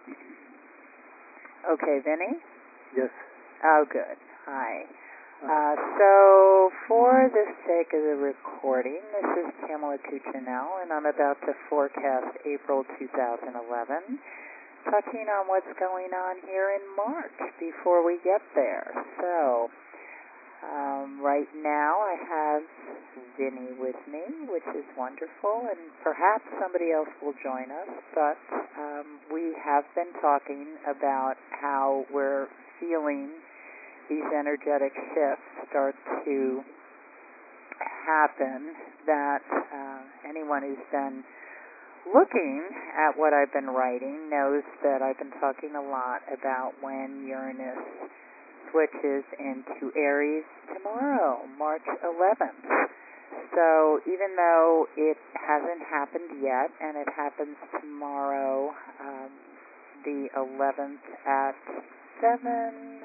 Okay, Vinny? Yes. Oh, good. Hi. So, for the sake of the recording, this is Pamela Cuccinell, and I'm about to forecast April 2011, touching on what's going on here in March before we get there. So, right now I have Vinny with me, which is wonderful, and perhaps somebody else will join us, but we have been talking about how we're feeling these energetic shifts start to happen, that anyone who's been looking at what I've been writing knows that I've been talking a lot about when Uranus switches into Aries tomorrow, March 11th. So even though it hasn't happened yet, and it happens tomorrow, the 11th at 7,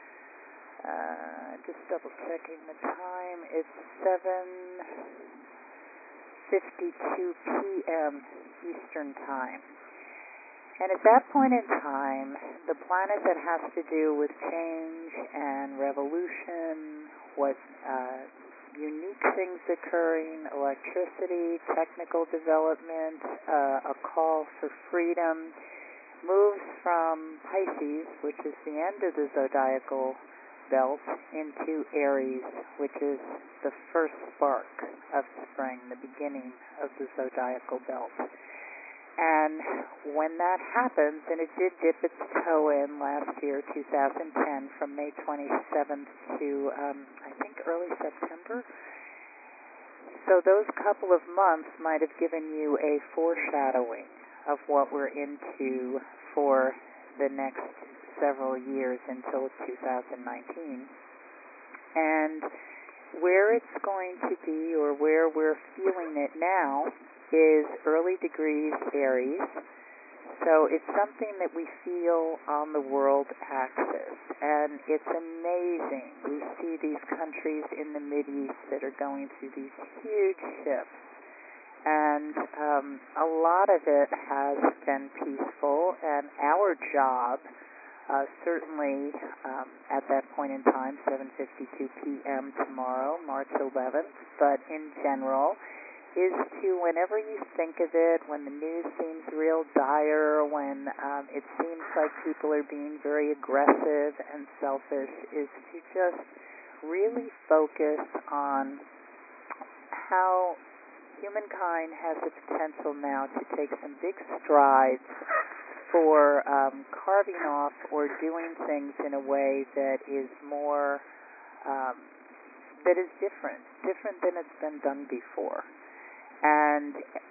just double checking the time, it's 7:52 p.m. Eastern Time. And at that point in time, the planet that has to do with change and revolution, what unique things occurring, electricity, technical development, a call for freedom, moves from Pisces, which is the end of the zodiacal belt, into Aries, which is the first spark of spring, the beginning of the zodiacal belt. And when that happens, and it did dip its toe in last year, 2010, from May 27th to, I think, early September. So those couple of months might have given you a foreshadowing of what we're into for the next several years until 2019. And where it's going to be, or where we're feeling it now, is early degrees Aries. So it's something that we feel on the world axis, and it's amazing. We see these countries in the Mideast that are going through these huge shifts, and a lot of it has been peaceful, and our job, certainly at that point in time, 7:52 p.m. tomorrow, March 11th, but in general, is to, whenever you think of it, when the news seems real dire, when it seems like people are being very aggressive and selfish, is to just really focus on how humankind has the potential now to take some big strides for carving off or doing things in a way that is more, that is different than it's been done before. And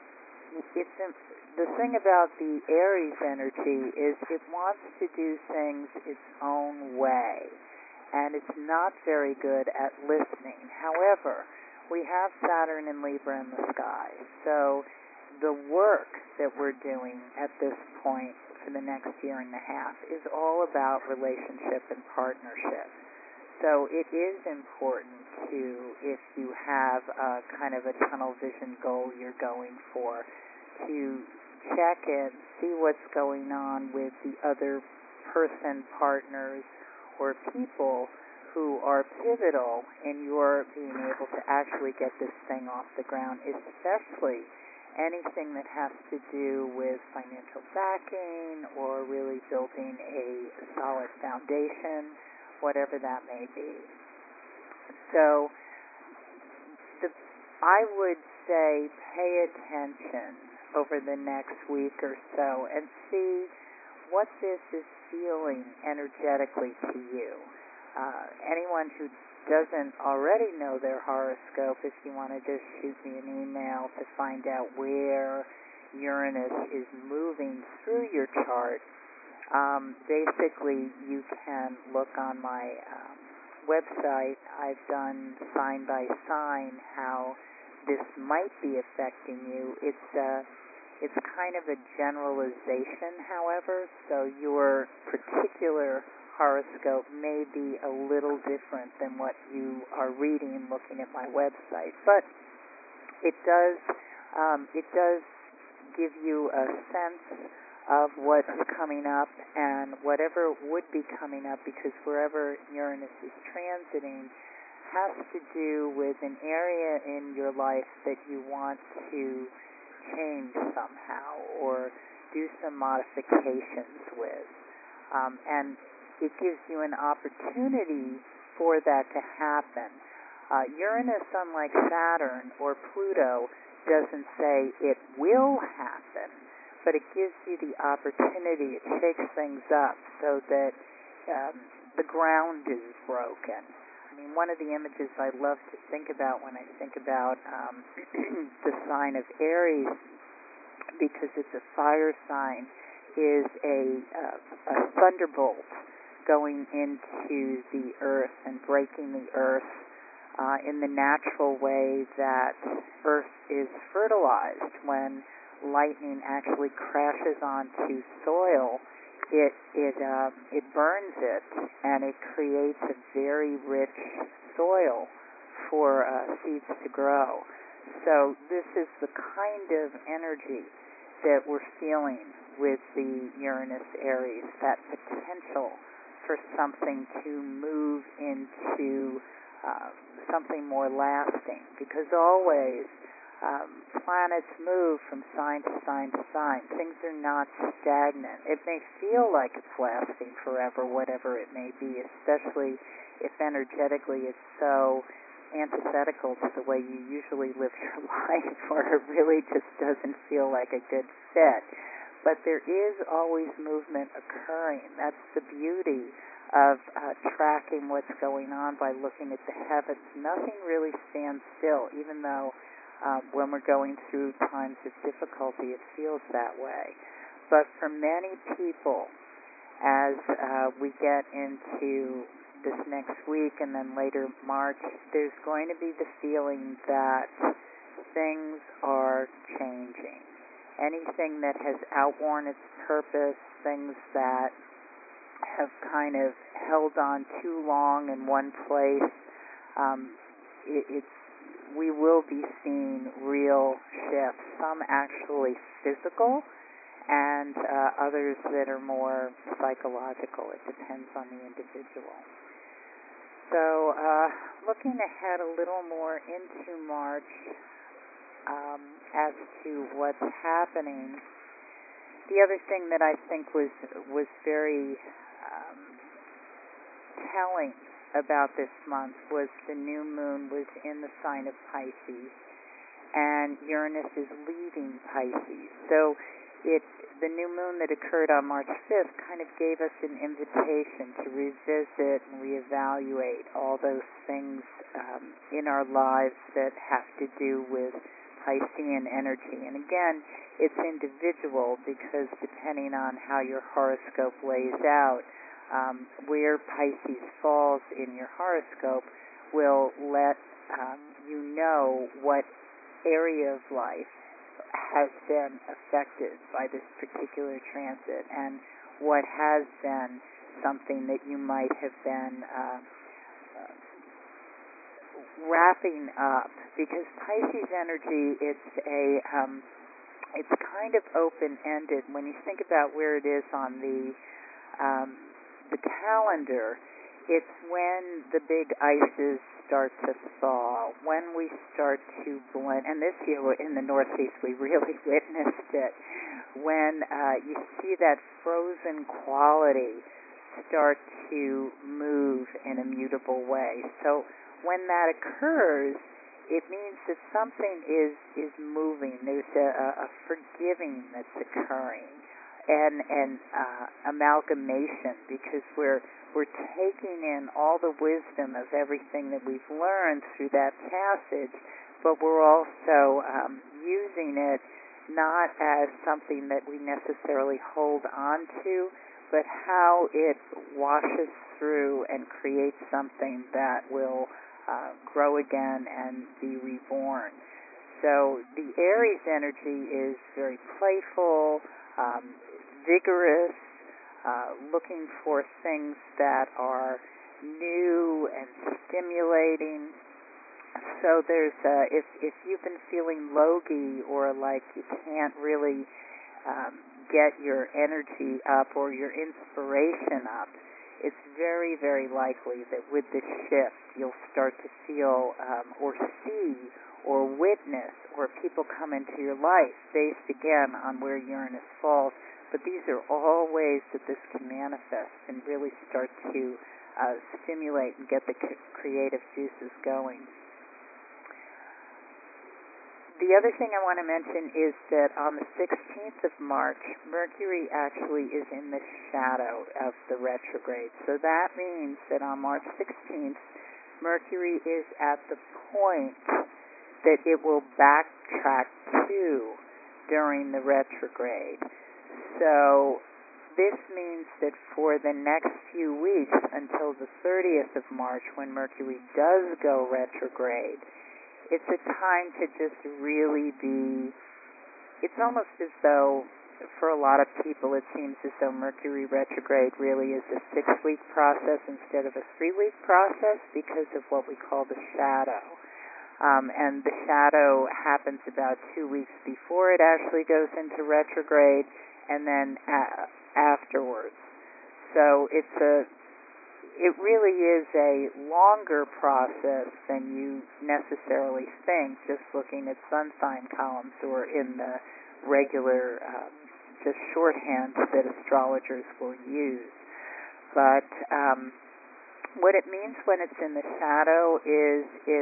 the thing about the Aries energy is it wants to do things its own way, and it's not very good at listening. However, we have Saturn and Libra in the sky, so the work that we're doing at this point for the next year and a half is all about relationship and partnership. So it is important to, if you have a kind of a tunnel vision goal you're going for, to check and see what's going on with the other person, partners, or people who are pivotal in your being able to actually get this thing off the ground, especially anything that has to do with financial backing or really building a solid foundation, whatever that may be. So I would say pay attention over the next week or so and see what this is feeling energetically to you. Anyone who doesn't already know their horoscope, if you want to just shoot me an email to find out where Uranus is moving through your chart, basically you can look on my website. I've done sign by sign how this might be affecting you. It's kind of a generalization, however, so your particular horoscope may be a little different than what you are reading looking at my website, but it does give you a sense of what's coming up and whatever would be coming up, because wherever Uranus is transiting has to do with an area in your life that you want to change somehow or do some modifications with. And it gives you an opportunity for that to happen. Uranus, unlike Saturn or Pluto, doesn't say it will happen, but it gives you the opportunity. It shakes things up so that the ground is broken. I mean, one of the images I love to think about when I think about the sign of Aries, because it's a fire sign, is a thunderbolt going into the earth and breaking the earth in the natural way that earth is fertilized. When lightning actually crashes onto soil, it burns it, and it creates a very rich soil for seeds to grow. So this is the kind of energy that we're feeling with the Uranus Aries, that potential for something to move into something more lasting, because always planets move from sign to sign to sign. Things are not stagnant. It may feel like it's lasting forever, whatever it may be, especially if energetically it's so antithetical to the way you usually live your life, or it really just doesn't feel like a good fit. But there is always movement occurring. That's the beauty of tracking what's going on by looking at the heavens. Nothing really stands still, even though when we're going through times of difficulty, it feels that way. But for many people, as we get into this next week and then later March, there's going to be the feeling that things are changing. Anything that has outworn its purpose, things that have kind of held on too long in one place, we will be seeing real shifts, some actually physical, and others that are more psychological. It depends on the individual. So looking ahead a little more into March, as to what's happening, the other thing that I think was very telling about this month was the new moon was in the sign of Pisces, and Uranus is leaving Pisces. So the new moon that occurred on March 5th kind of gave us an invitation to revisit and reevaluate all those things in our lives that have to do with Piscean energy. And again, it's individual, because depending on how your horoscope lays out, where Pisces falls in your horoscope will let you know what area of life has been affected by this particular transit, and what has been something that you might have been wrapping up. Because Pisces energy, it's kind of open-ended. When you think about where it is on the calendar, it's when the big ices start to thaw, when we start to blend, and this year in the Northeast we really witnessed it, when you see that frozen quality start to move in a mutable way. So when that occurs, it means that something is moving. There's a forgiving that's occurring, and amalgamation, because we're taking in all the wisdom of everything that we've learned through that passage, but we're also using it not as something that we necessarily hold on to, but how it washes through and creates something that will grow again and be reborn. So the Aries energy is very playful, vigorous, looking for things that are new and stimulating. So there's if you've been feeling logy or like you can't really get your energy up or your inspiration up, it's very, very likely that with this shift you'll start to feel or see or witness or people come into your life based again on where Uranus falls. But these are all ways that this can manifest and really start to stimulate and get the creative juices going. The other thing I want to mention is that on the 16th of March, Mercury actually is in the shadow of the retrograde. So that means that on March 16th, Mercury is at the point that it will backtrack to during the retrograde. So this means that for the next few weeks until the 30th of March, when Mercury does go retrograde, it's a time to just really be, it's almost as though, for a lot of people, it seems as though Mercury retrograde really is a 6-week process instead of a 3-week process because of what we call the shadow. And the shadow happens about 2 weeks before it actually goes into retrograde and then afterwards. So it really is a longer process than you necessarily think just looking at sun sign columns or in the regular just shorthand that astrologers will use. But what it means when it's in the shadow is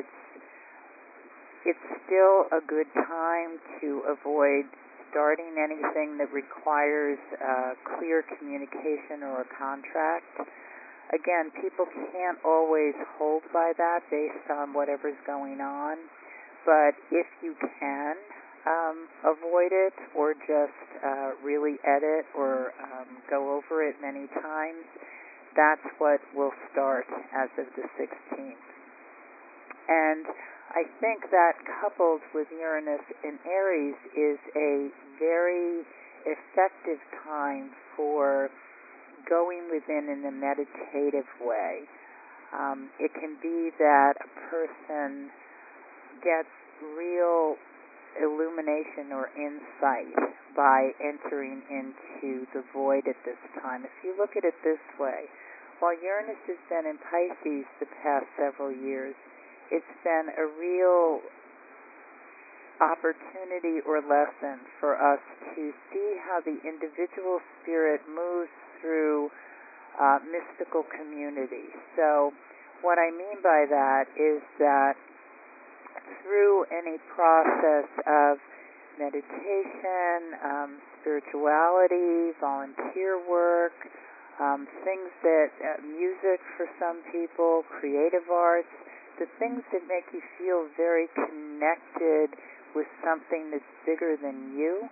it's still a good time to avoid starting anything that requires clear communication or a contract. Again, people can't always hold by that based on whatever's going on, but if you can avoid it or just really edit or go over it many times, that's what will start as of the 16th. And I think that coupled with Uranus in Aries is a very effective time for going within in a meditative way. It can be that a person gets real illumination or insight by entering into the void at this time. If you look at it this way, while Uranus has been in Pisces the past several years, it's been a real opportunity or lesson for us to see how the individual spirit moves through mystical community. So what I mean by that is that through any process of meditation, spirituality, volunteer work, things that, music for some people, creative arts, the things that make you feel very connected with something that's bigger than you.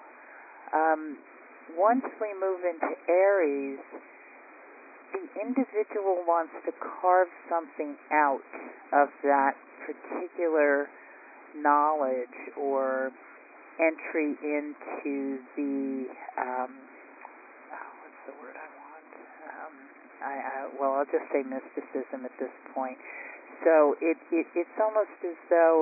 Once we move into Aries, the individual wants to carve something out of that particular knowledge or entry into the, what's the word I want? I'll just say mysticism at this point. So it's almost as though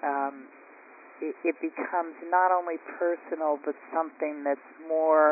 it becomes not only personal, but something that's more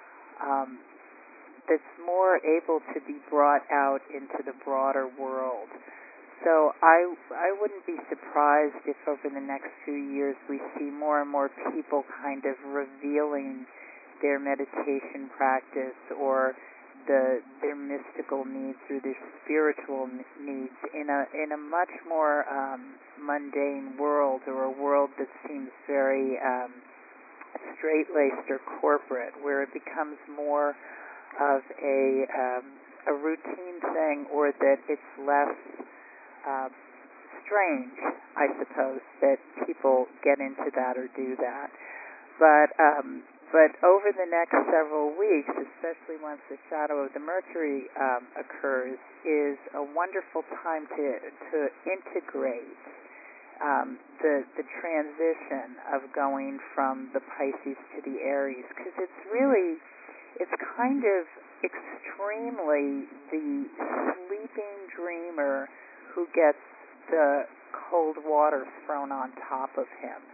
able to be brought out into the broader world. So I wouldn't be surprised if over the next few years we see more and more people kind of revealing their meditation practice or their mystical needs or their spiritual needs in a much more mundane world, or a world that seems very straight-laced or corporate, where it becomes more of a routine thing, or that it's less strange, I suppose, that people get into that or do that. But over the next several weeks, especially once the shadow of the Mercury occurs, is a wonderful time to integrate the transition of going from the Pisces to the Aries, because it's kind of extremely the sleeping dreamer who gets the cold water thrown on top of him.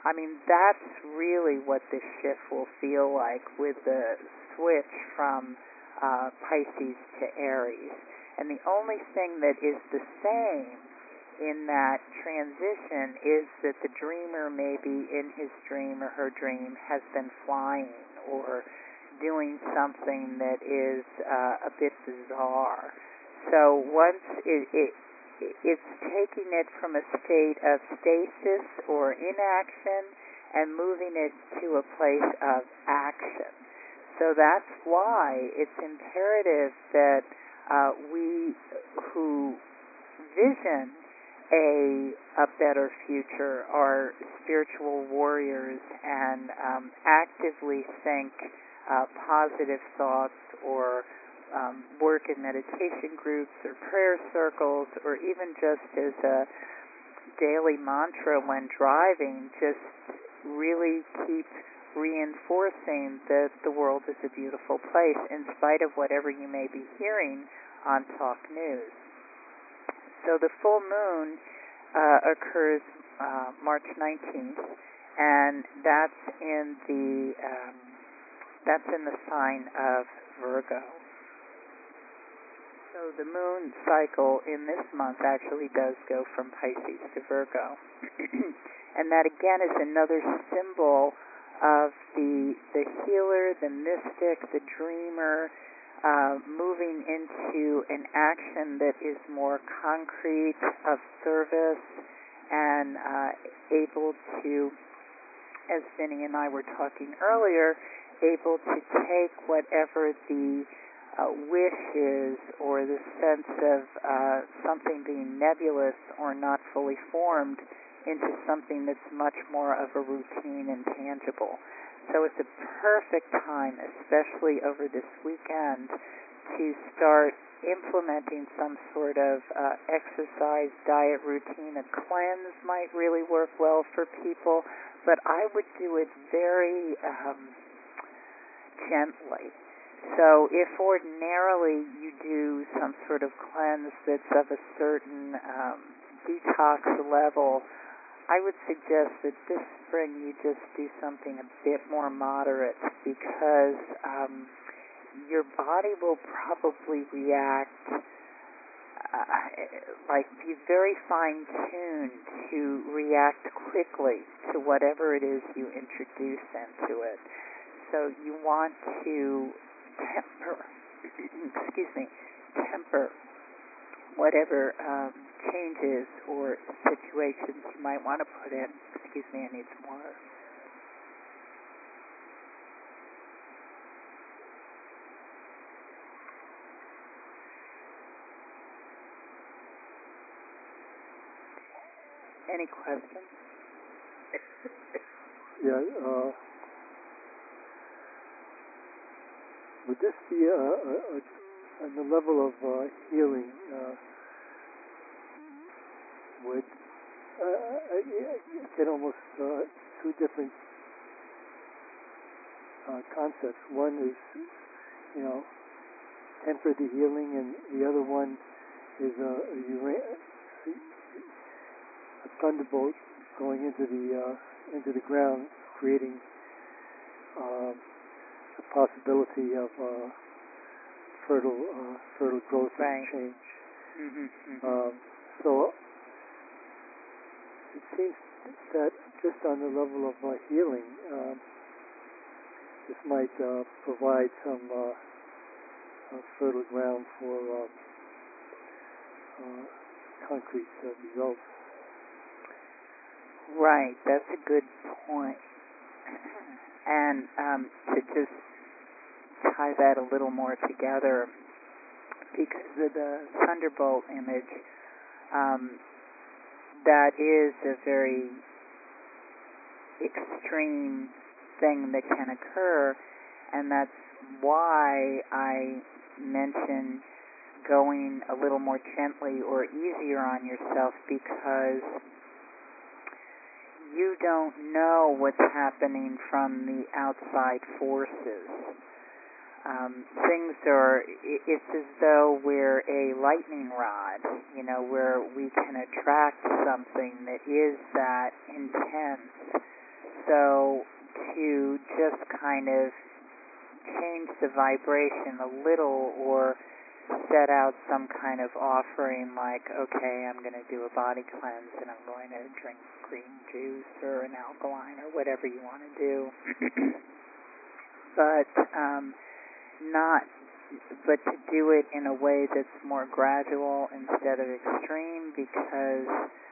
I mean, that's really what this shift will feel like with the switch from Pisces to Aries. And the only thing that is the same in that transition is that the dreamer, maybe in his dream or her dream, has been flying or doing something that is a bit bizarre. So once it's taking it from a state of stasis or inaction and moving it to a place of action. So that's why it's imperative that we who vision a better future are spiritual warriors and actively think positive thoughts or work in meditation groups or prayer circles, or even just as a daily mantra when driving, just really keep reinforcing that the world is a beautiful place in spite of whatever you may be hearing on Talk News. So the full moon occurs March 19th, and that's in the sign of Virgo. So the moon cycle in this month actually does go from Pisces to Virgo. And that again is another symbol of the healer, the mystic, the dreamer, moving into an action that is more concrete, of service, and able to, as Vinny and I were talking earlier, able to take whatever the wish is, or the sense of something being nebulous or not fully formed, into something that's much more of a routine and tangible. So it's a perfect time, especially over this weekend, to start implementing some sort of exercise, diet routine. A cleanse might really work well for people, but I would do it very gently. So if ordinarily you do some sort of cleanse that's of a certain detox level, I would suggest that this spring you just do something a bit more moderate, because your body will probably react, like be very fine-tuned to react quickly to whatever it is you introduce into it. So you want to temper whatever changes or situations you might want to put in. Excuse me, I need some water. Any questions? Yeah, would this be on the level of healing? Would get almost two different concepts. One is, temper the healing, and the other one is a thunderbolt going into the ground, creating the possibility of fertile growth and change. Mm-hmm. So it seems that just on the level of healing, this might provide some fertile ground for concrete results. Right, that's a good point. And to just tie that a little more together, because of the thunderbolt image, that is a very extreme thing that can occur, and that's why I mention going a little more gently or easier on yourself, because you don't know what's happening from the outside forces. Things are, it's as though we're a lightning rod, where we can attract something that is that intense, also to just kind of change the vibration a little, or set out some kind of offering like, okay, I'm going to do a body cleanse and I'm going to drink green juice or an alkaline or whatever you want to do. But to do it in a way that's more gradual instead of extreme, because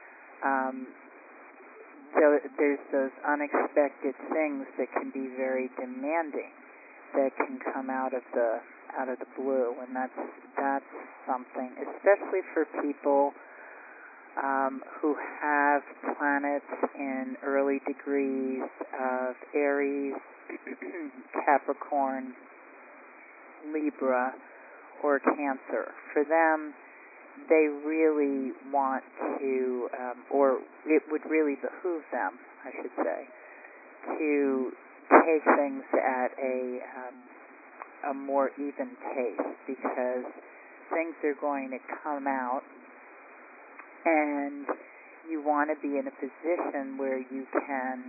there's those unexpected things that can be very demanding that can come out of the blue, and that's something, especially for people who have planets in early degrees of Aries, Capricorn, Libra, or Cancer. For them, they really want to, or it would really behoove them, I should say, to take things at a more even pace, because things are going to come out, and you want to be in a position where you can,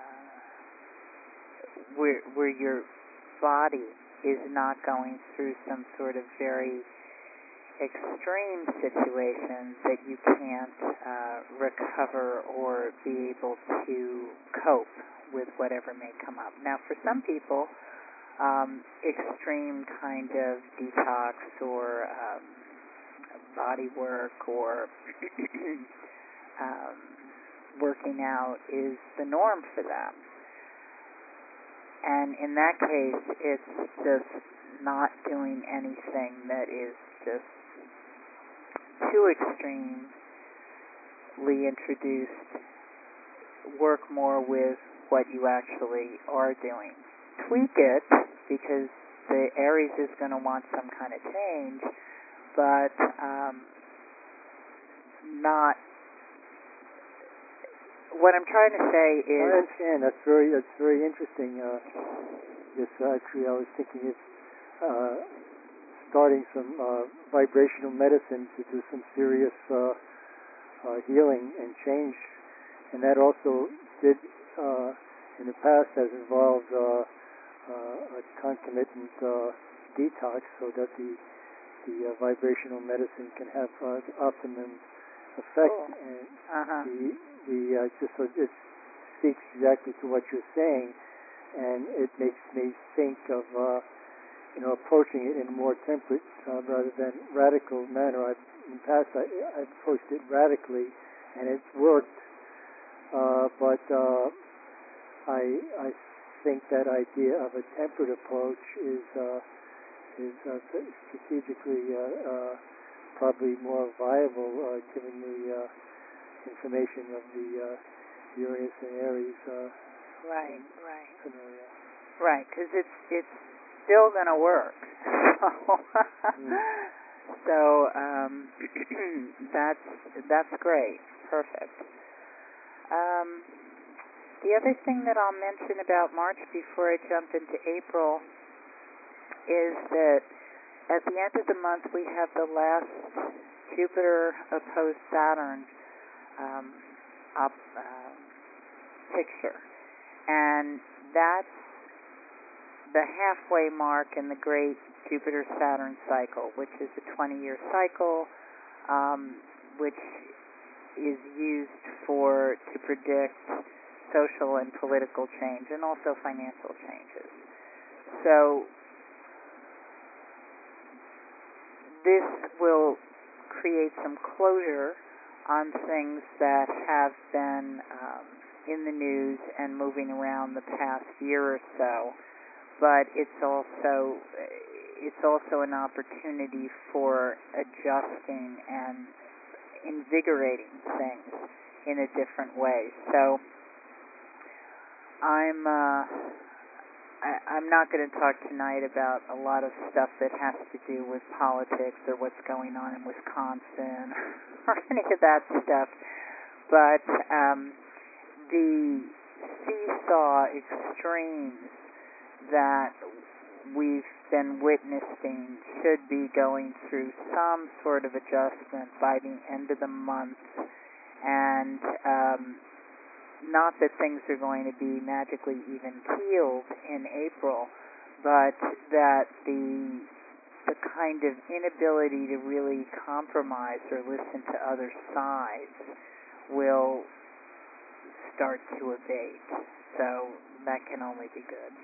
where your body is not going through some sort of very extreme situation that you can't recover or be able to cope with whatever may come up. Now, for some people, extreme kind of detox or body work or working out is the norm for them. And in that case, it's just not doing anything that is just too extremely introduced. Work more with what you actually are doing. Tweak it, because the Aries is going to want some kind of change, but not. What I'm trying to say is, I understand. That's very interesting. Actually, I was thinking of starting some vibrational medicine to do some serious healing and change, and that also did in the past has involved a concomitant detox, so that the vibrational medicine can have the optimum effect. cool. And so it speaks exactly to what you're saying, and it makes me think of approaching it in a more temperate rather than radical manner. In the past, I've approached it radically, and it's worked. But I think that idea of a temperate approach is strategically probably more viable, given the information of the Uranus and Aries right, scenario. right, because it's still going to work. So that's great, perfect. The other thing that I'll mention about March before I jump into April is that at the end of the month we have the last Jupiter opposed Saturn picture, and that's the halfway mark in the great Jupiter-Saturn cycle, which is a 20-year cycle, which is used to predict social and political change, and also financial changes. So this will create some closure on things that have been in the news and moving around the past year or so, but it's also an opportunity for adjusting and invigorating things in a different way. So I'm not going to talk tonight about a lot of stuff that has to do with politics or what's going on in Wisconsin or any of that stuff, but the seesaw extremes that we've been witnessing should be going through some sort of adjustment by the end of the month, and not that things are going to be magically even keeled in April, but that the kind of inability to really compromise or listen to other sides will start to abate. So that can only be good.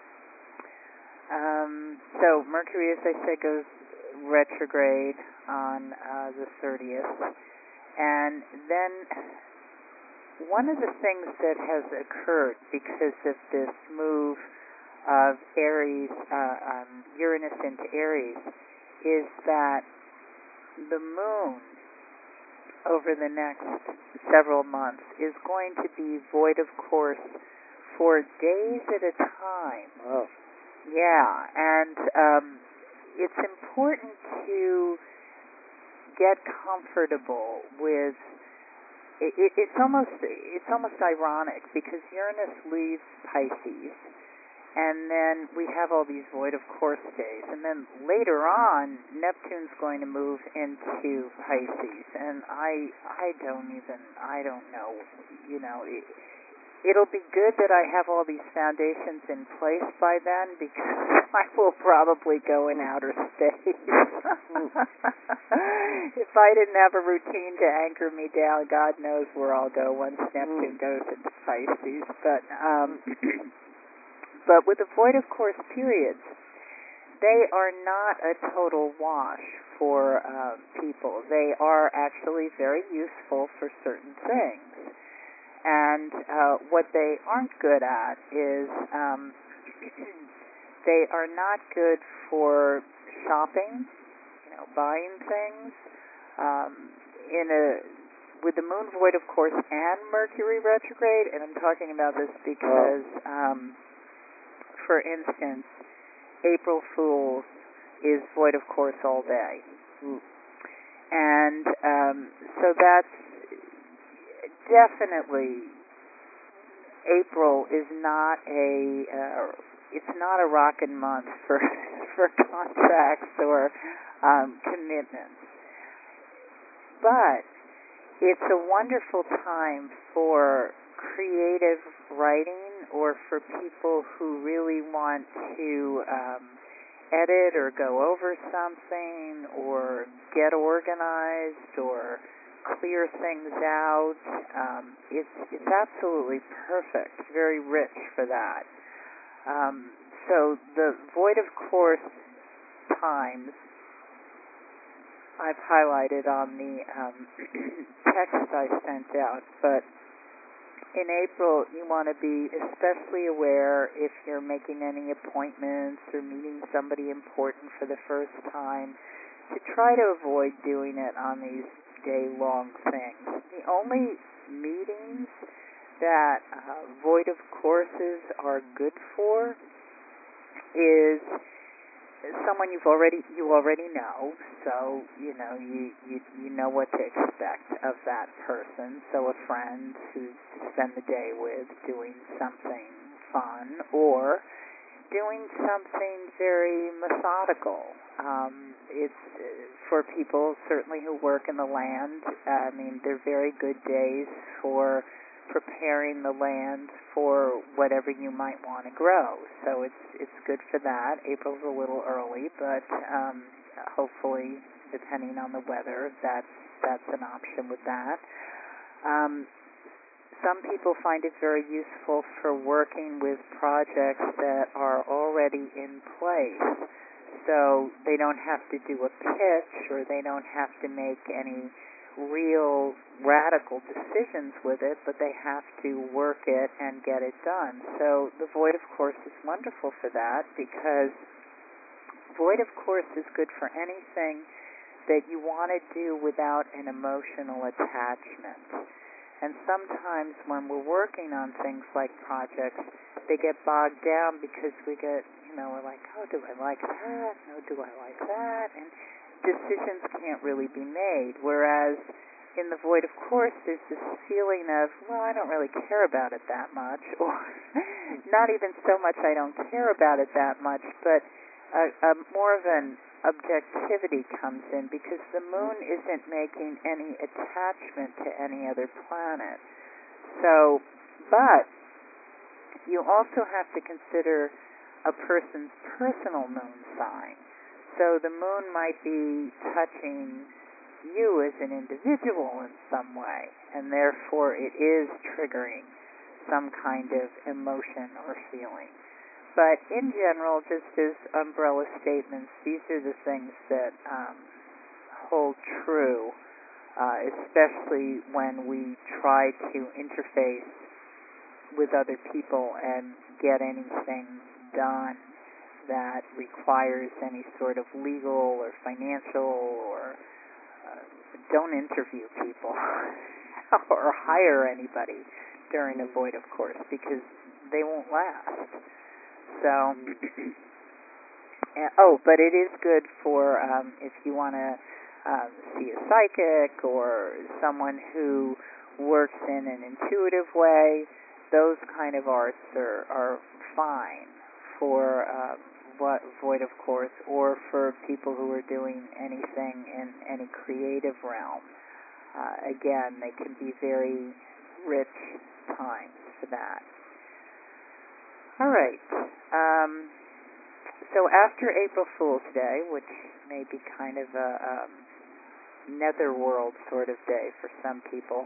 So Mercury, as I said, goes retrograde on the 30th. And then one of the things that has occurred because of this move of Aries, Uranus into Aries, is that the moon over the next several months is going to be void of course for days at a time. Oh. Yeah, and it's important to get comfortable with. It's almost ironic because Uranus leaves Pisces, and then we have all these void of course days, and then later on Neptune's going to move into Pisces, and I don't know, you know. It'll be good that I have all these foundations in place by then because I will probably go in outer space. If I didn't have a routine to anchor me down, God knows where I'll go once Neptune goes into Pisces. But with the void of course periods, they are not a total wash for people. They are actually very useful for certain things. And what they aren't good at is they are not good for shopping, buying things. With the moon void, of course, and Mercury retrograde, and I'm talking about this because, for instance, April Fool's is void of course all day. And so that's definitely, April is not it's not a rockin' month for contracts or commitments. But it's a wonderful time for creative writing or for people who really want to edit or go over something or get organized or clear things out. It's absolutely perfect, very rich for that. So the void of course times I've highlighted on the text I sent out, but in April you want to be especially aware if you're making any appointments or meeting somebody important for the first time to try to avoid doing it on these day-long things. The only meetings that void of courses are good for is someone you already know, so you know what to expect of that person. So a friend who to spend the day with doing something fun or doing something very methodical. It's for people certainly who work in the land. I mean, they're very good days for preparing the land for whatever you might want to grow. So it's good for that. April's a little early, but hopefully, depending on the weather, that's an option with that. Some people find it very useful for working with projects that are already in place. So they don't have to do a pitch or they don't have to make any real radical decisions with it, but they have to work it and get it done. So the void, of course, is wonderful for that because void, of course, is good for anything that you want to do without an emotional attachment. And sometimes when we're working on things like projects, they get bogged down because we get, we're like, oh, do I like that? No, do I like that? And decisions can't really be made. Whereas in the void, of course, there's this feeling of, well, I don't really care about it that much, or not even so much I don't care about it that much, but more of an objectivity comes in because the moon isn't making any attachment to any other planet. So But you also have to consider a person's personal moon sign. So the moon might be touching you as an individual in some way, and therefore it is triggering some kind of emotion or feeling. But in general, just as umbrella statements, these are the things that hold true, especially when we try to interface with other people and get anything done that requires any sort of legal or financial or don't interview people or hire anybody during a void, of course, because they won't last. So, but it is good for if you want to see a psychic or someone who works in an intuitive way. Those kind of arts are fine for void, of course, or for people who are doing anything in any creative realm. Again, they can be very rich times for that. All right. So after April Fool's Day, which may be kind of a netherworld sort of day for some people,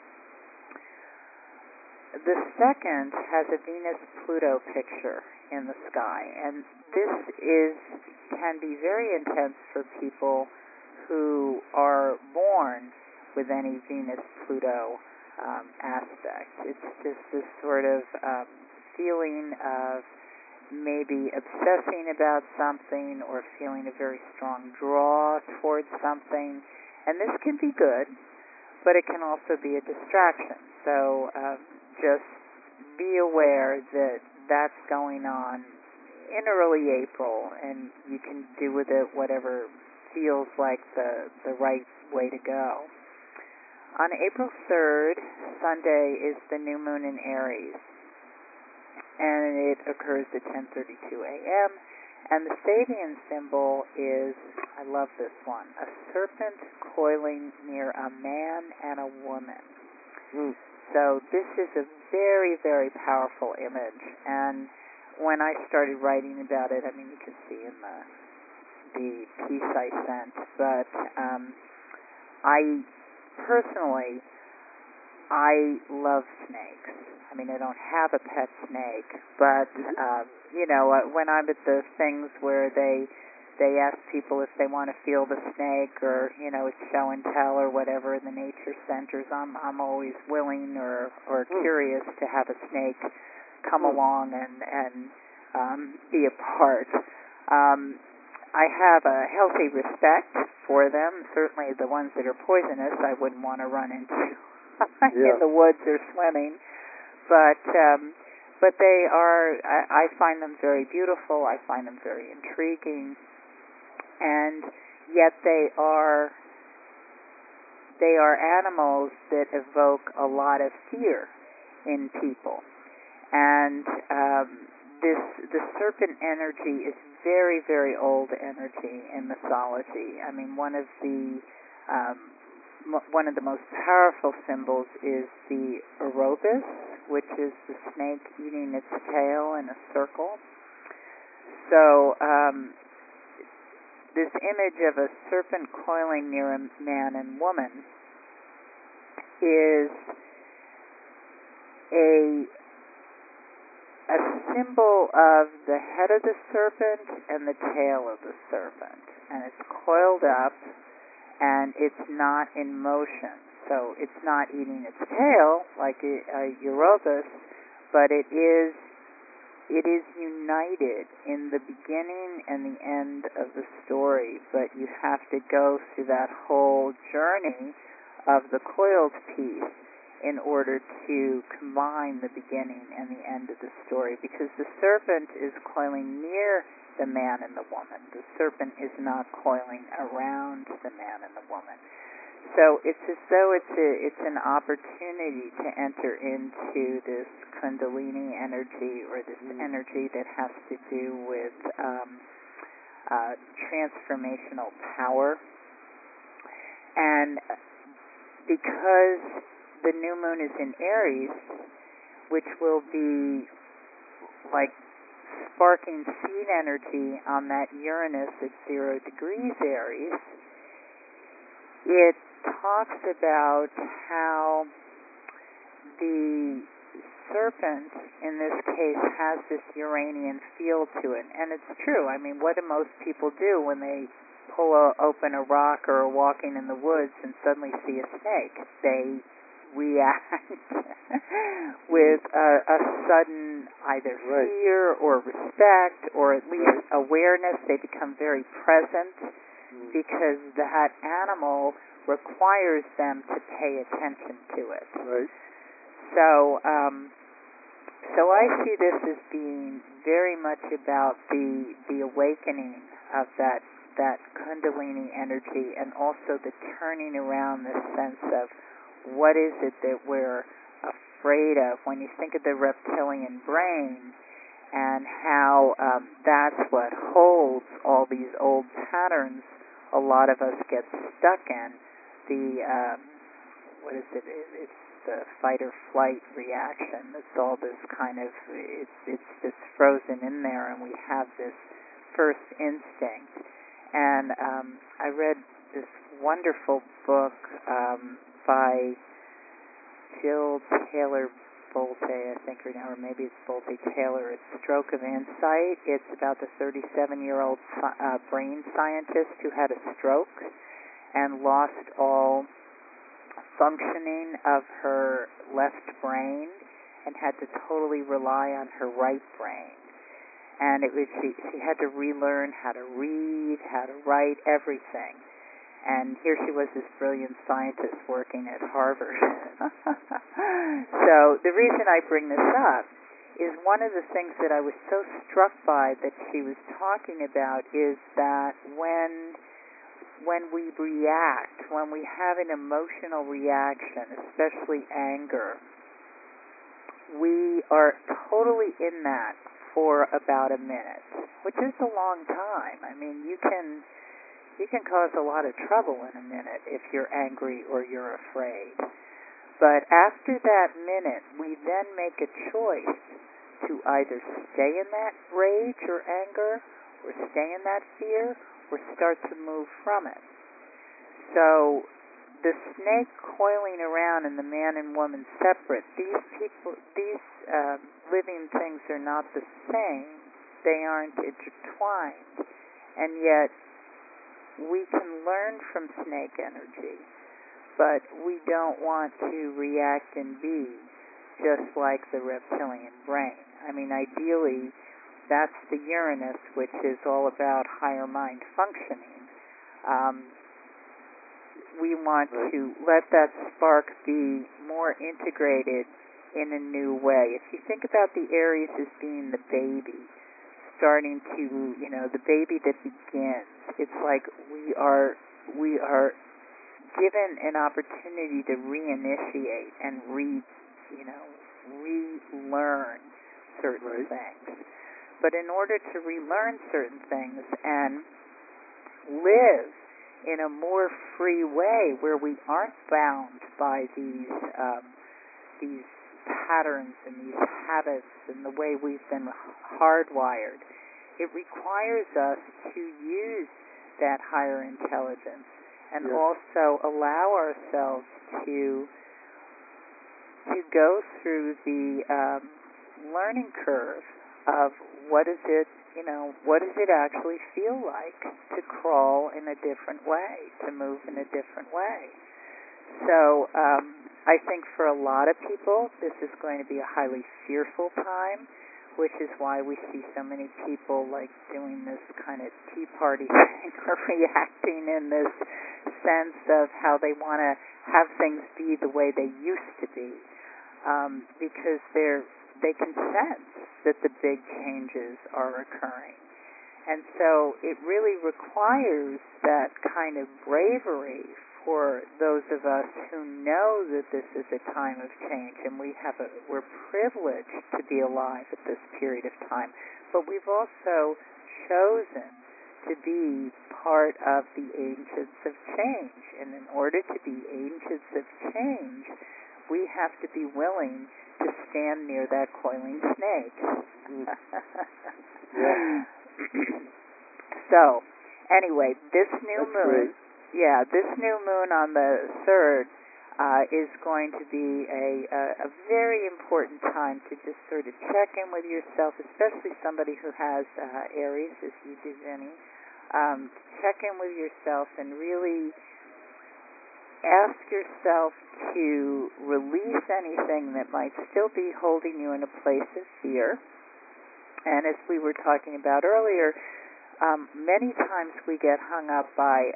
the second has a Venus-Pluto picture in the sky, and this can be very intense for people who are born with any Venus-Pluto aspect. It's just this sort of feeling of maybe obsessing about something or feeling a very strong draw towards something, and this can be good, but it can also be a distraction. So just be aware that that's going on in early April, and you can do with it whatever feels like the right way to go. On April 3rd, Sunday, is the new moon in Aries, and it occurs at 10:32 a.m., and the Sabian symbol is, I love this one, a serpent coiling near a man and a woman. So this is a very, very powerful image, and when I started writing about it, I mean, you can see in the piece I sent, but I personally, I love snakes. I mean, I don't have a pet snake, but when I'm at the things where they ask people if they want to feel the snake, or it's show and tell or whatever in the nature centers, I'm always willing or curious to have a snake come along and be a part. I have a healthy respect for them. Certainly the ones that are poisonous I wouldn't want to run into in the woods or swimming. But they are, I find them very beautiful. I find them very intriguing. And yet they are animals that evoke a lot of fear in people. And the serpent energy is very, very old energy in mythology. I mean, one of the most powerful symbols is the Erebus, which is the snake eating its tail in a circle. So this image of a serpent coiling near a man and woman is a symbol of the head of the serpent and the tail of the serpent, and it's coiled up and it's not in motion. So it's not eating its tail like a Erebus, but it is united in the beginning and the end of the story, but you have to go through that whole journey of the coiled piece in order to combine the beginning and the end of the story, because the serpent is coiling near the man and the woman. The serpent is not coiling around the man and the woman. So it's as though it's an opportunity to enter into this Kundalini energy, or this energy that has to do with transformational power. And because the new moon is in Aries, which will be like sparking seed energy on that Uranus at 0 degrees Aries, it talks about how the serpent, in this case, has this Uranian feel to it. And it's true. I mean, what do most people do when they open a rock or are walking in the woods and suddenly see a snake? They react with a sudden either fear or respect or at least awareness. They become very present because that animal requires them to pay attention to it. Right. So I see this as being very much about the awakening of that Kundalini energy, and also the turning around this sense of what is it that we're afraid of. When you think of the reptilian brain and how that's what holds all these old patterns a lot of us get stuck in, what is it? It's the fight or flight reaction. It's all this kind of, it's frozen in there, and we have this first instinct. And I read this wonderful book by Jill Taylor Bolte, I think her name, or maybe it's Bolte Taylor. It's Stroke of Insight. It's about the 37-year-old brain scientist who had a stroke and lost all functioning of her left brain and had to totally rely on her right brain. And it was she had to relearn how to read, how to write, everything. And here she was, this brilliant scientist working at Harvard. So the reason I bring this up is one of the things that I was so struck by that she was talking about is that when we react, when we have an emotional reaction, especially anger, we are totally in that for about a minute, which is a long time. I mean, you can cause a lot of trouble in a minute if you're angry or you're afraid. But after that minute, we then make a choice to either stay in that rage or anger, or stay in that fear, or start to move from it. So the snake coiling around and the man and woman separate, these living things are not the same. They aren't intertwined. And yet we can learn from snake energy, but we don't want to react and be just like the reptilian brain. I mean, ideally, that's the Uranus, which is all about higher mind functioning. We want to let that spark be more integrated in a new way. If you think about the Aries as being the baby, starting to, the baby that begins, it's like we are given an opportunity to reinitiate and relearn certain things. But in order to relearn certain things and live in a more free way where we aren't bound by these patterns and these habits and the way we've been hardwired, it requires us to use that higher intelligence and also allow ourselves to go through the learning curve of what does it actually feel like to crawl in a different way, to move in a different way. So I think for a lot of people, this is going to be a highly fearful time, which is why we see so many people like doing this kind of tea party thing or reacting in this sense of how they want to have things be the way they used to be, because they can sense that the big changes are occurring. And so it really requires that kind of bravery for those of us who know that this is a time of change, and we're privileged to be alive at this period of time. But we've also chosen to be part of the agents of change. And in order to be agents of change, we have to be willing to stand near that coiling snake. Yeah. So, anyway, this new That's moon, great. this new moon on the 3rd is going to be a very important time to just sort of check in with yourself, especially somebody who has Aries, as you do, Jenny. Check in with yourself and really ask yourself to release anything that might still be holding you in a place of fear. And as we were talking about earlier, many times we get hung up by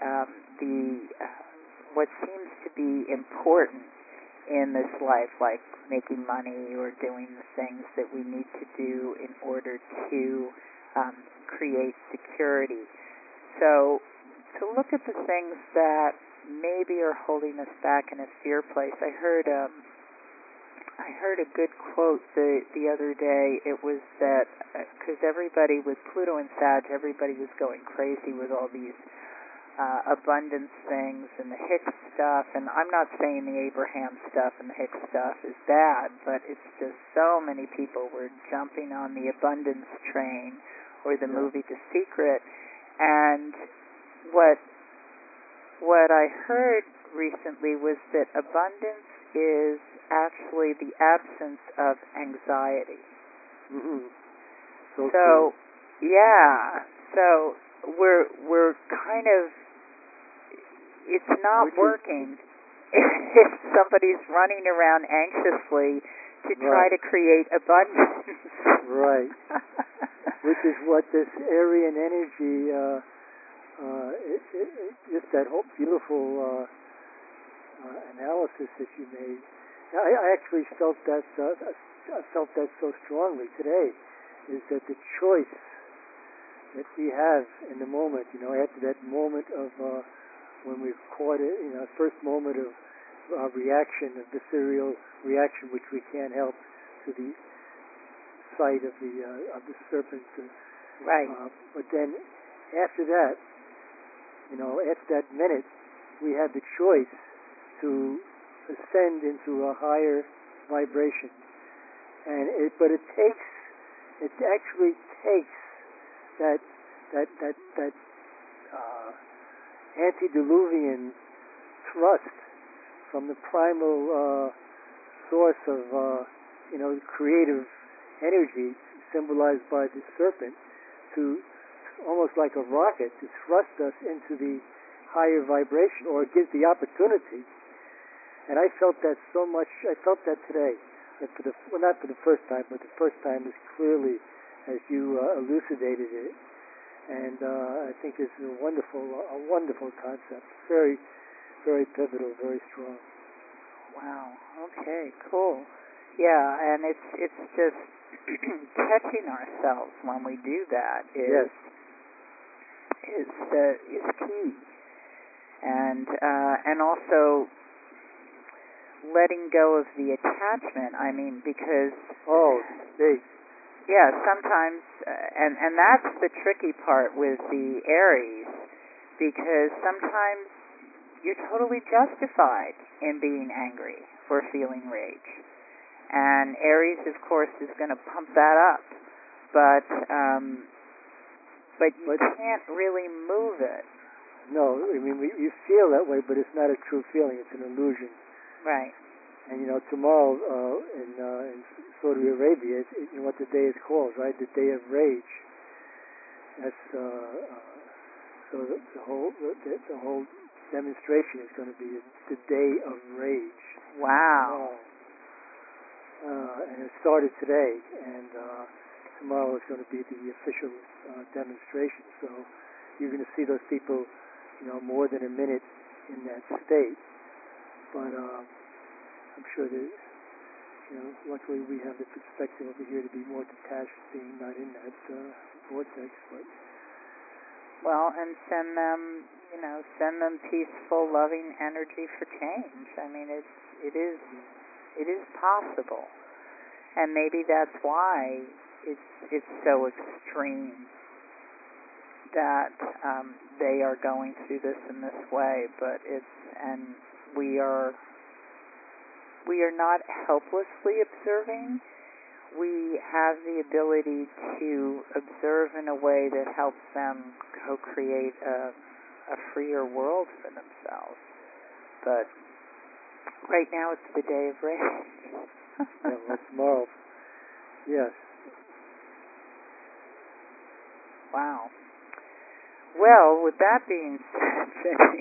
what seems to be important in this life, like making money or doing the things that we need to do in order to create security. So to look at the things that maybe are holding us back in a fear place. I heard a good quote the other day. It was that because everybody with Pluto and Sag, everybody was going crazy with all these abundance things and the Hicks stuff. And I'm not saying the Abraham stuff and the Hicks stuff is bad, but it's just so many people were jumping on the abundance train or the movie The Secret. And what I heard recently was that abundance is actually the absence of anxiety. Mm-hmm. So we're kind of, it's not working if somebody's running around anxiously to try to create abundance. Right. Which is what this Aryan energy, just that whole beautiful analysis that you made. I actually felt that so strongly today, is that the choice that we have in the moment, after that moment of when we've caught it, first moment of reaction, of visceral reaction, which we can't help, to the sight of the serpent. Right. But then after that, after that minute, we have the choice to ascend into a higher vibration, but it actually takes that antediluvian thrust from the primal source of creative energy symbolized by the serpent to almost like a rocket to thrust us into the higher vibration, or it gives the opportunity. And I felt that so much. I felt that today. Not for the first time, but the first time as clearly as you elucidated it. And I think this is a wonderful concept. Very, very pivotal, very strong. Wow. Okay. Cool. Yeah, and it's just catching ourselves when we do that is key, and also letting go of the attachment. I mean, because sometimes, and that's the tricky part with the Aries, because sometimes you're totally justified in being angry or feeling rage, and Aries, of course, is going to pump that up, but you can't really move it. No, I mean, you feel that way, but it's not a true feeling. It's an illusion. Right. And, tomorrow in Saudi Arabia, what the day is called, right? The Day of Rage. That's so the whole demonstration is going to be the Day of Rage. Wow. And it started today, and tomorrow is going to be the official demonstration. So you're going to see those people, more than a minute in that state. But I'm sure that, luckily we have the perspective over here to be more detached, being not in that vortex. But and send them peaceful, loving energy for change. I mean, it is possible, and maybe that's why it's so extreme that they are going through this in this way. But we are not helplessly observing. We have the ability to observe in a way that helps them co-create a freer world for themselves. But right now it's the day of rain. Yeah, well, tomorrow. Yes. Wow. Well, with that being said, Jenny,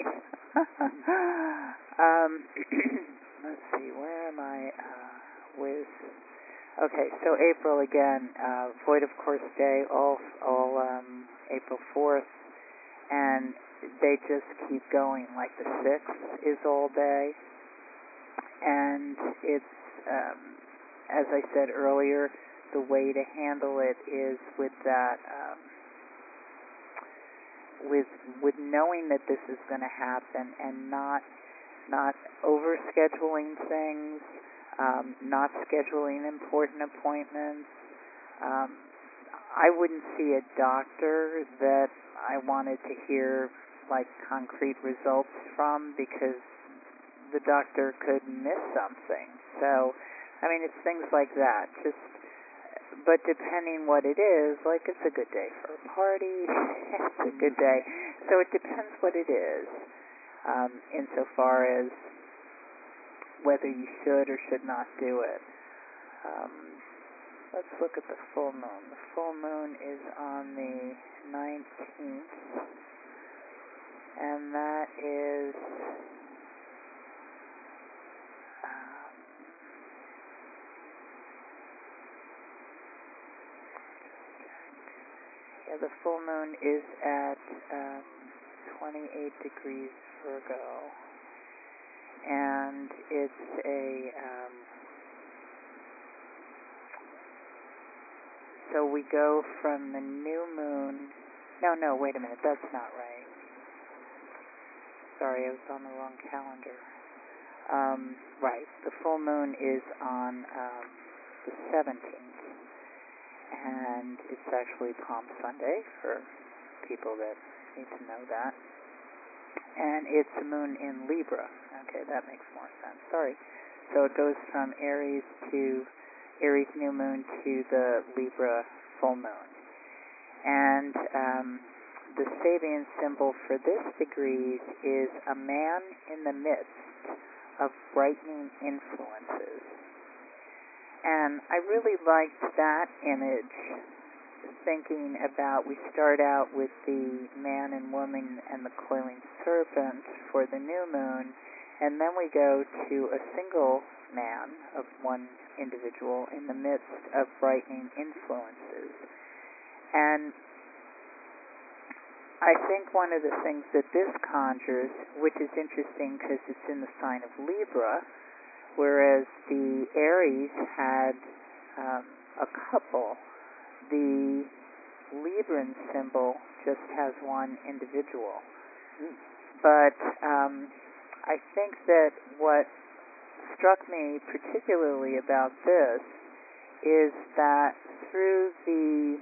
let's see, where am I with... Okay, so April again, Void of Course Day, all April 4th, and they just keep going. Like the 6th is all day, and it's, as I said earlier, the way to handle it is with that, with knowing that this is going to happen and not overscheduling things. Not scheduling important appointments. I wouldn't see a doctor that I wanted to hear like concrete results from because the doctor could miss something. So, I mean, it's things like that. But depending what it is, like it's a good day for a party, it's a good day. So it depends what it is, insofar as whether you should or should not do it. Let's look at the full moon. The full moon is on the 19th, and that is the full moon is at 28 degrees Virgo. And it's so we go from the new moon. No, wait a minute, that's not right. Sorry, I was on the wrong calendar. Right, the full moon is on the 17th, and it's actually Palm Sunday for people that need to know that. And it's the moon in Libra. Okay, that makes more sense. Sorry. So it goes from Aries new moon to the Libra full moon. And the Sabian symbol for this degrees is a man in the midst of brightening influences. And I really liked that image, thinking about, we start out with the man and woman and the coiling serpent for the new moon, and then we go to a single man of one individual in the midst of brightening influences. And I think one of the things that this conjures, which is interesting because it's in the sign of Libra, whereas the Aries had a couple, the Libran symbol just has one individual. But I think that what struck me particularly about this is that through the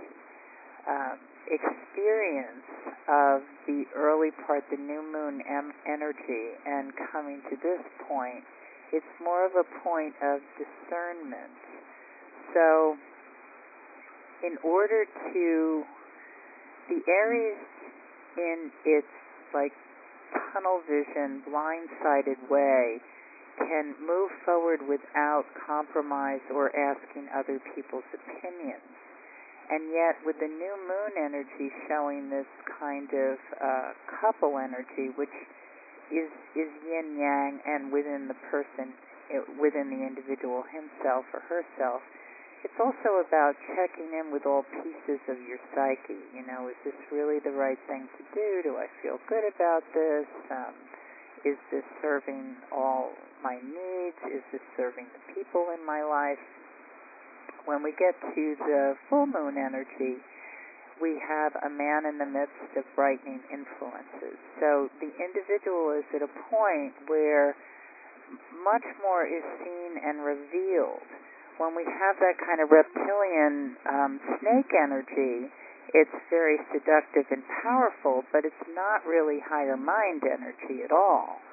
experience of the early part, the new moon energy, and coming to this point, it's more of a point of discernment. So in order to, the Aries in its like tunnel vision, blindsided way can move forward without compromise or asking other people's opinions. And yet with the new moon energy showing this kind of couple energy, which is yin yang, and within the person, within the individual himself or herself, it's also about checking in with all pieces of your psyche. You know, is this really the right thing to do? Do I feel good about this? Is this serving all my needs? Is this serving the people in my life? When we get to the full moon energy, we have a man in the midst of brightening influences. So the individual is at a point where much more is seen and revealed. When we have that kind of reptilian snake energy, it's very seductive and powerful, but it's not really higher mind energy at all.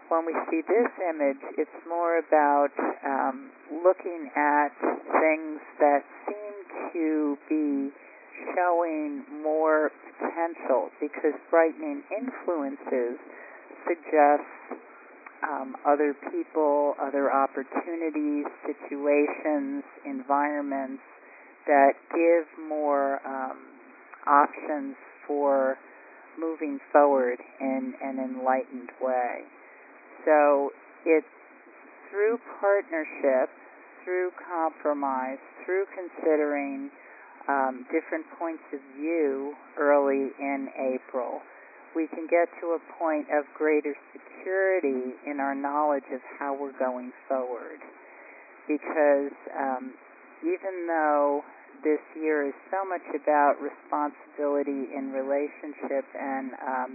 when we see this image, it's more about looking at things that seem to be showing more potential, because brightening influences suggest other people, other opportunities, situations, environments that give more options for moving forward in an enlightened way. So it's through partnership, through compromise, through considering different points of view early in April, we can get to a point of greater security in our knowledge of how we're going forward. Because even though this year is so much about responsibility in relationship and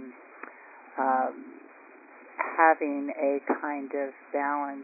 having a kind of balanced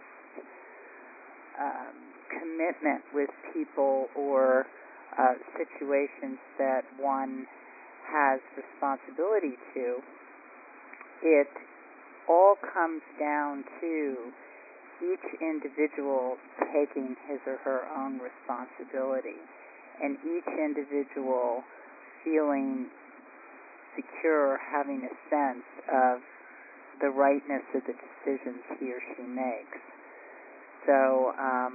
commitment with people or situations that one has responsibility to, it all comes down to each individual taking his or her own responsibility, and each individual feeling secure, having a sense of the rightness of the decisions he or she makes. So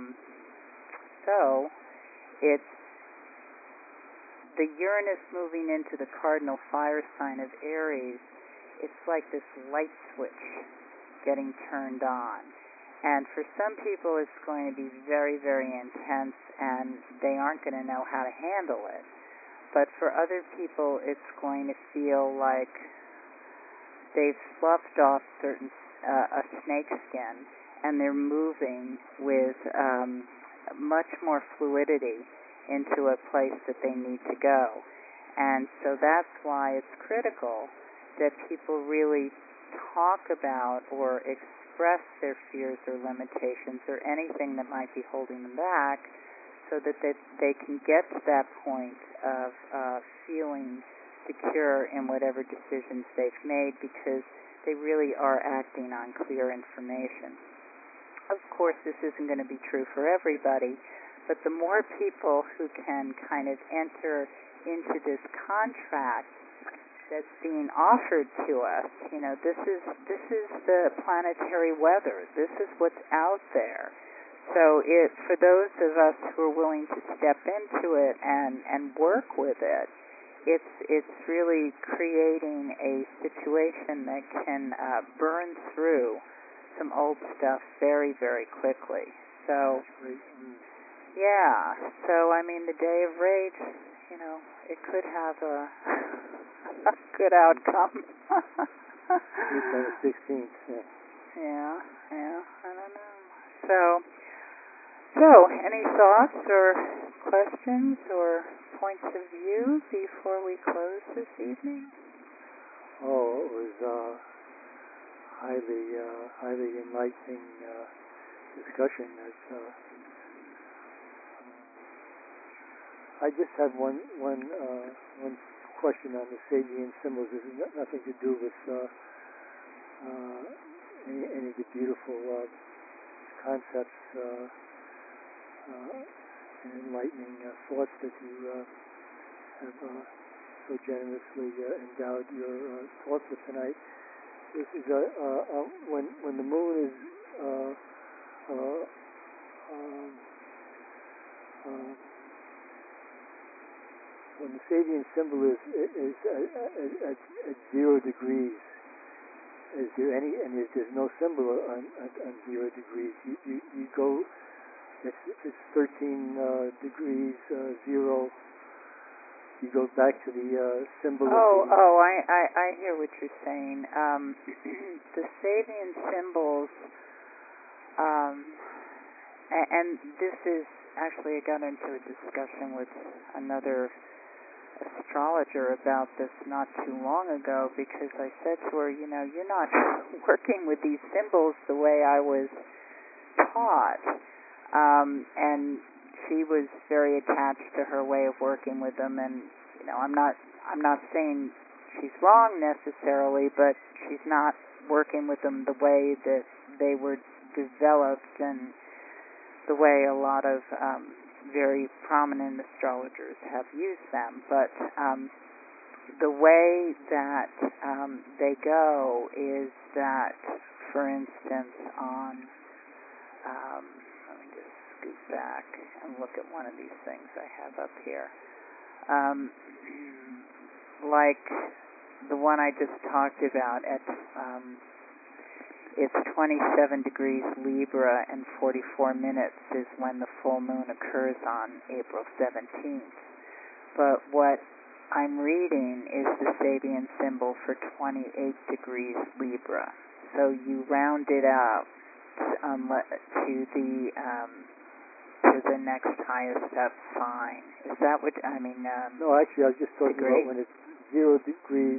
it's the Uranus moving into the cardinal fire sign of Aries. It's like this light switch getting turned on. And for some people, it's going to be very, very intense, and they aren't going to know how to handle it. But for other people, it's going to feel like they've sloughed off a snake skin, and they're moving with much more fluidity into a place that they need to go. And so that's why it's critical that people really talk about or express their fears or limitations or anything that might be holding them back, so that they can get to that point of feeling secure in whatever decisions they've made, because they really are acting on clear information. Of course, this isn't going to be true for everybody, but the more people who can kind of enter into this contract that's being offered to us, this is the planetary weather. This is what's out there. So for those of us who are willing to step into it and work with it, it's really creating a situation that can burn through some old stuff very, very quickly. So, yeah. So, I mean, the Day of Rage, it could have a good outcome. It's on the 16th, yeah. I don't know. So, any thoughts or questions or points of view before we close this evening? Oh, it was highly enlightening discussion. I just have one question on the Sabian symbols. This has nothing to do with any of the beautiful concepts and enlightening thoughts that you have so generously endowed your thoughts with tonight. This is when the moon is when the Sabian symbol is at 0 degrees. Is there any? And there's no symbol on 0 degrees. You go. It's 13 degrees 0. You go back to the symbol. I hear what you're saying. The Sabian symbols, and this is actually, I got into a discussion with another astrologer about this not too long ago, because I said to her, you're not working with these symbols the way I was taught. And she was very attached to her way of working with them, and I'm not saying she's wrong necessarily, but she's not working with them the way that they were developed and the way a lot of very prominent astrologers have used them. But the way that they go is that, for instance, on, let me just scoot back and look at one of these things I have up here. Like the one I just talked about at it's 27 degrees Libra and 44 minutes is when the full moon occurs on April 17th. But what I'm reading is the Sabian symbol for 28 degrees Libra. So you round it up to the next highest up sign. Is that what I mean? No, actually, I was just talking degree? about when it's 0 degrees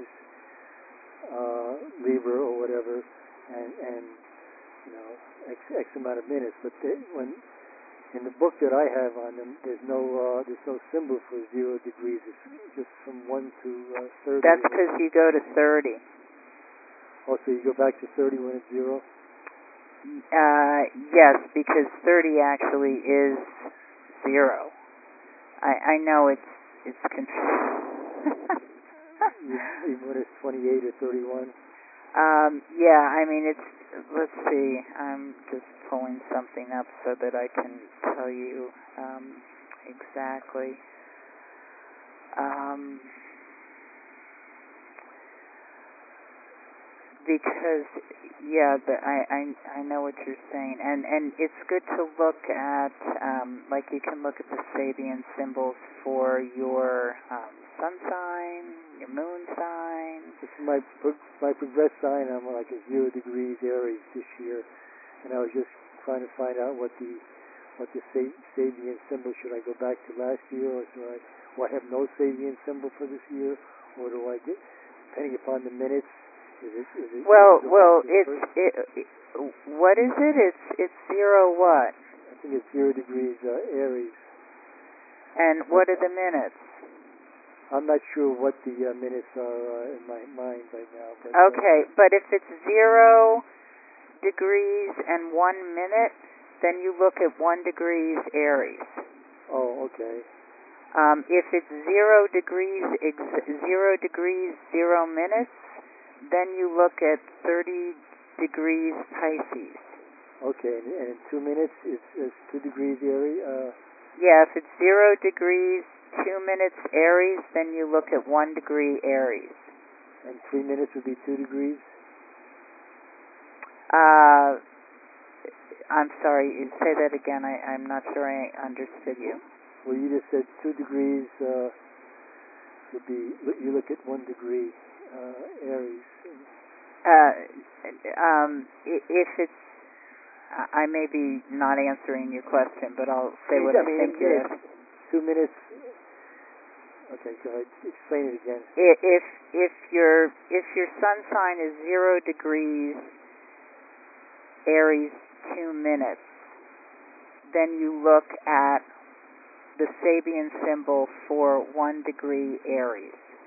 Libra or whatever, and X amount of minutes. But when in the book that I have on them, there's no symbol for 0 degrees. It's just from 1 to 30. That's because you go to 30. Oh, so you go back to 30 when it's 0? Yes, because 30 actually is 0. I know it's confusing. Even when it's 28 or 31? Yeah, I mean, let's see, I'm just pulling something up so that I can tell you exactly. Because, yeah, I know what you're saying, and it's good to look at, like you can look at the Sabian symbols for your sun sign, your moon sign. This is my progress sign. I'm like a 0 degrees Aries this year, and I was just trying to find out what the Sabian symbol. Should I go back to last year, or do I have no Sabian symbol for this year, or do I get, depending upon the minutes? Well, what is it? It's 0 what? I think it's 0 degrees Aries. And what are the minutes? I'm not sure what the minutes are in my mind right now. But, okay, but if it's 0 degrees and 1 minute, then you look at 1 degrees Aries. Oh, okay. If it's 0 degrees, 0 minutes, then you look at 30 degrees Pisces. Okay, and in 2 minutes it's 2 degrees Aries? Yeah, if it's 0 degrees, 2 minutes Aries, then you look at 1 degree Aries. And 3 minutes would be 2 degrees? I'm sorry, say that again. I'm not sure I understood you. Well, you just said 2 degrees would be, you look at 1 degree Aries. If it's, I may be not answering your question, but I'll say what I think it is. 2 minutes. Okay, go ahead. Explain it again. If your sun sign is 0 degrees Aries 2 minutes, then you look at the Sabian symbol for 1 degree Aries.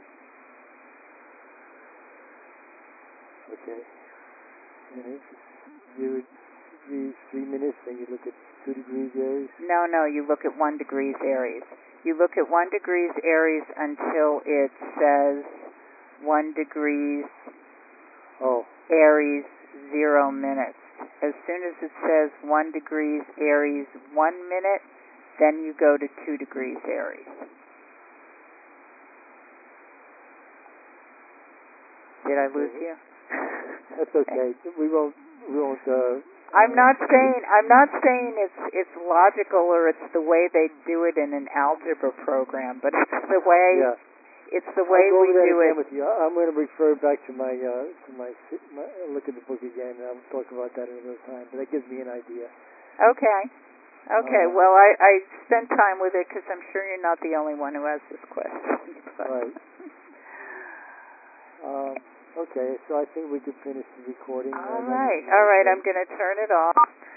Okay. And if it's 0 degrees 3 minutes, then you look at 2 degrees Aries? No, you look at 1 degrees Aries. You look at 1 degrees Aries until it says 1 degrees Aries 0 minutes. As soon as it says 1 degrees Aries 1 minute, then you go to 2 degrees Aries. Did I lose you? That's okay. We won't. I'm not saying it's logical or it's the way they do it in an algebra program, but it's the way we do it. With you. I'm going to refer back to my look at the book again, and I'll talk about that another time. But that gives me an idea. Okay. Well, I spent time with it because I'm sure you're not the only one who has this question. Right. Okay, so I think we could finish the recording. All right. I'm going to turn it off.